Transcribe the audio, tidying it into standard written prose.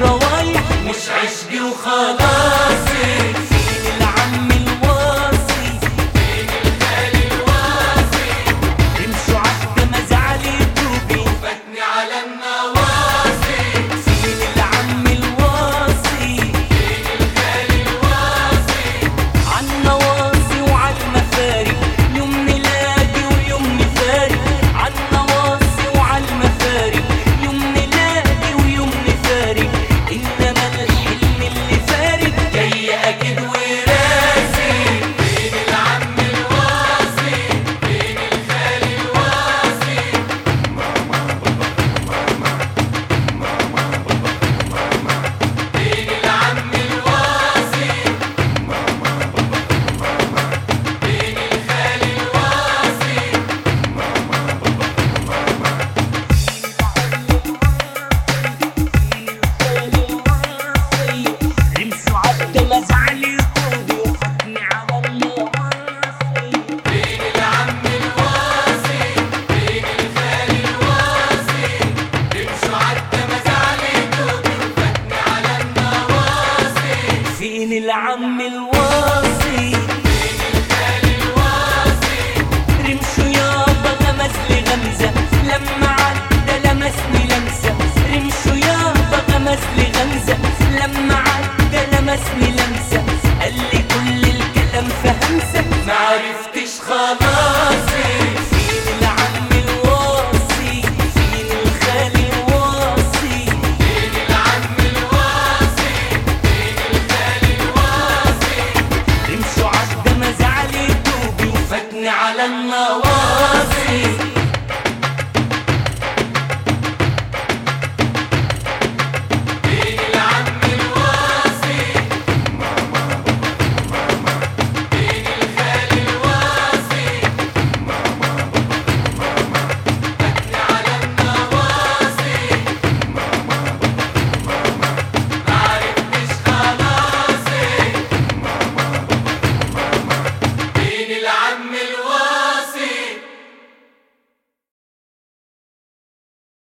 وروايح مش عشقي وخلاص. فين العم الواصي؟ فين الخال الواصي؟ امشوا عدى مزعلي توبي وفاتني على النواصي. فين العم الواصي؟ فين الخال الواصي؟ عالنواصي وعالمفارق يوم نلاقي ويوم نفارق. عالنواصي وعالمفارق يوم نلاقي ويوم نفارق. إنما الحلم اللي فارق جاي أكيد وراسي. فين العم الواصي؟ فين الخال الواصي؟ فين العم الواصي؟ فين الخال الواصي؟ امشوا عدى مزعلي توبي وفاتني على النواصي. فين العم الواصي؟ فين الخال الواصي؟ امشوا عدى مزعلي توبي وفاتني على النواصي. فين العم الواصي؟